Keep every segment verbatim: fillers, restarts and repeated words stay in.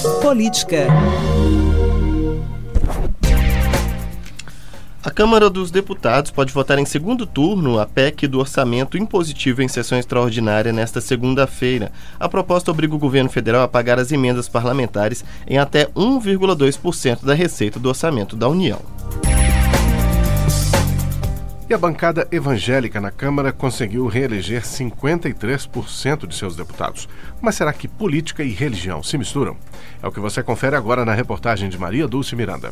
Política. A Câmara dos Deputados pode votar em segundo turno a P E C do orçamento impositivo em sessão extraordinária nesta segunda-feira. A proposta obriga o governo federal a pagar as emendas parlamentares em até um vírgula dois por cento da receita do orçamento da União. E a bancada evangélica na Câmara conseguiu reeleger cinquenta e três por cento de seus deputados. Mas será que política e religião se misturam? É o que você confere agora na reportagem de Maria Dulce Miranda.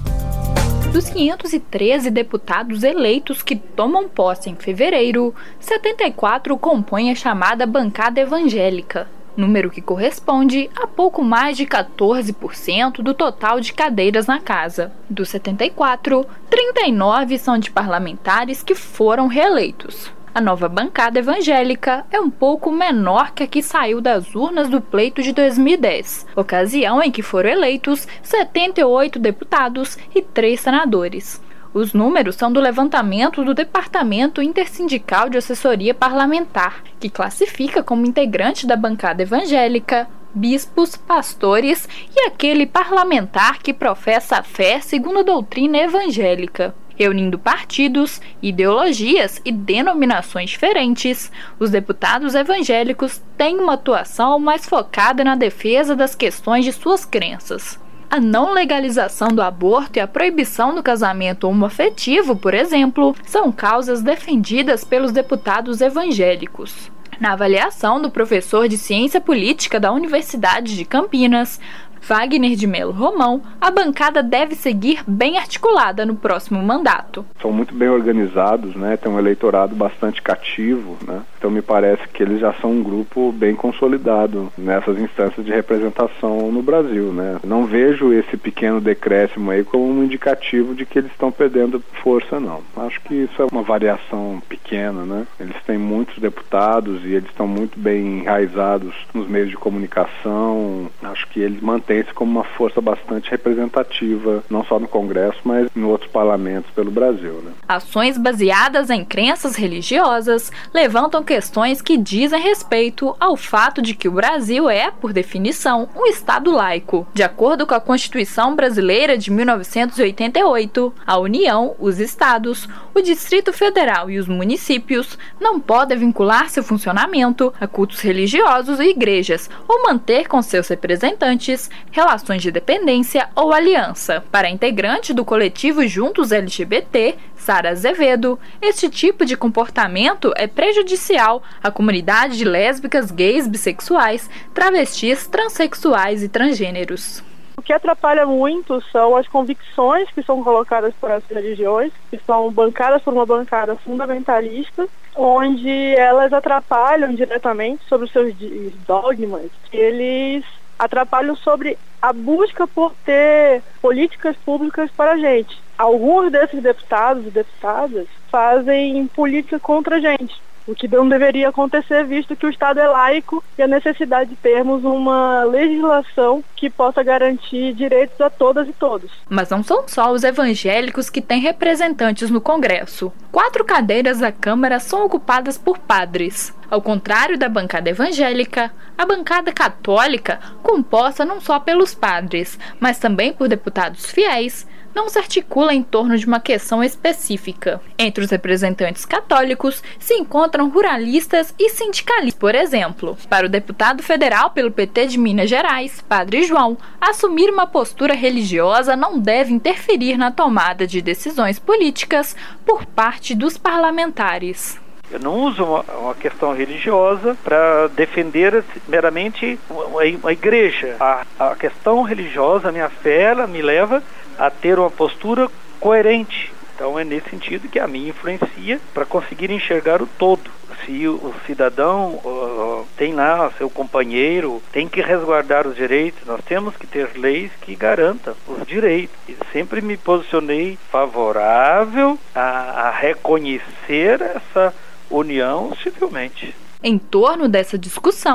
Dos quinhentos e treze deputados eleitos que tomam posse em fevereiro, setenta e quatro compõem a chamada bancada evangélica, número que corresponde a pouco mais de quatorze por cento do total de cadeiras na casa. Dos setenta e quatro, trinta e nove são de parlamentares que foram reeleitos. A nova bancada evangélica é um pouco menor que a que saiu das urnas do pleito de dois mil e dez, ocasião em que foram eleitos setenta e oito deputados e três senadores. Os números são do levantamento do Departamento Intersindical de Assessoria Parlamentar, que classifica como integrante da bancada evangélica bispos, pastores e aquele parlamentar que professa a fé segundo a doutrina evangélica. Reunindo partidos, ideologias e denominações diferentes, os deputados evangélicos têm uma atuação mais focada na defesa das questões de suas crenças. A não legalização do aborto e a proibição do casamento homoafetivo, por exemplo, são causas defendidas pelos deputados evangélicos. Na avaliação do professor de Ciência Política da Universidade de Campinas, Wagner de Melo Romão, a bancada deve seguir bem articulada no próximo mandato. São muito bem organizados, né? Tem um eleitorado bastante cativo, né? Então me parece que eles já são um grupo bem consolidado nessas instâncias de representação no Brasil, né? Não vejo esse pequeno decréscimo aí como um indicativo de que eles estão perdendo força, não. Acho que isso é uma variação pequena, né? Eles têm muitos deputados e eles estão muito bem enraizados nos meios de comunicação. Acho que eles mantêm se como uma força bastante representativa, não só no Congresso, mas em outros parlamentos pelo Brasil, né? Ações baseadas em crenças religiosas levantam questões que dizem respeito ao fato de que o Brasil é, por definição, um Estado laico. De acordo com a Constituição Brasileira de mil novecentos e oitenta e oito, a União, os Estados, o Distrito Federal e os municípios não podem vincular seu funcionamento a cultos religiosos e igrejas ou manter com seus representantes relações de dependência ou aliança. Para a integrante do coletivo Juntos L G B T, Sara Azevedo, este tipo de comportamento é prejudicial à comunidade de lésbicas, gays, bissexuais, travestis, transexuais e transgêneros. O que atrapalha muito são as convicções que são colocadas por essas religiões, que são bancadas por uma bancada fundamentalista, onde elas atrapalham diretamente sobre os seus dogmas. Eles atrapalham sobre a busca por ter políticas públicas para a gente. Alguns desses deputados e deputadas fazem política contra a gente, o que não deveria acontecer, visto que o Estado é laico e a necessidade de termos uma legislação que possa garantir direitos a todas e todos. Mas não são só os evangélicos que têm representantes no Congresso. Quatro cadeiras da Câmara são ocupadas por padres. Ao contrário da bancada evangélica, a bancada católica, composta não só pelos padres, mas também por deputados fiéis, não se articula em torno de uma questão específica. Entre os representantes católicos se encontram ruralistas e sindicalistas, por exemplo. Para o deputado federal pelo P T de Minas Gerais, Padre João, assumir uma postura religiosa não deve interferir na tomada de decisões políticas por parte dos parlamentares. Eu não uso uma, uma questão religiosa para defender meramente a, a igreja. A, a questão religiosa, a minha fé, ela me leva a ter uma postura coerente. Então é nesse sentido que a mim influencia para conseguir enxergar o todo. Se o cidadão uh, tem lá seu companheiro, tem que resguardar os direitos, nós temos que ter leis que garantam os direitos. E sempre me posicionei favorável a, a reconhecer essa união civilmente. Em torno dessa discussão,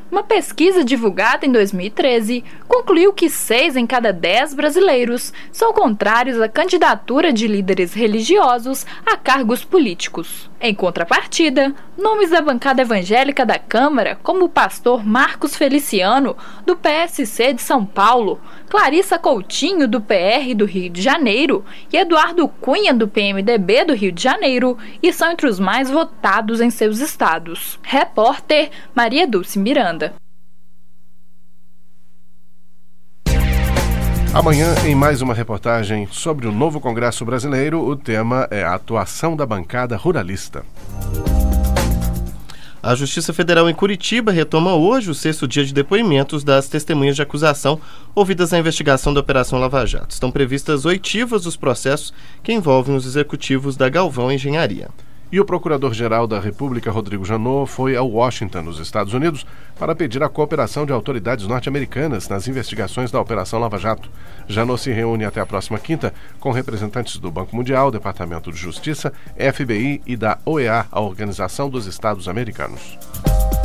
Uma pesquisa divulgada em dois mil e treze concluiu que seis em cada dez brasileiros são contrários à candidatura de líderes religiosos a cargos políticos. Em contrapartida, nomes da bancada evangélica da Câmara, como o pastor Marcos Feliciano, do P S C de São Paulo, Clarissa Coutinho, do P R do Rio de Janeiro, e Eduardo Cunha, do P M D B do Rio de Janeiro, e são entre os mais votados em seus estados. Repórter Maria Dulce Miranda. Amanhã, em mais uma reportagem sobre o novo Congresso Brasileiro, o tema é a atuação da bancada ruralista. A Justiça Federal em Curitiba retoma hoje o sexto dia de depoimentos das testemunhas de acusação ouvidas na investigação da Operação Lava Jato. Estão previstas oitivas dos processos que envolvem os executivos da Galvão Engenharia. E o Procurador-Geral da República, Rodrigo Janot, foi a Washington, nos Estados Unidos, para pedir a cooperação de autoridades norte-americanas nas investigações da Operação Lava Jato. Janot se reúne até a próxima quinta com representantes do Banco Mundial, Departamento de Justiça, F B I e da O E A, a Organização dos Estados Americanos.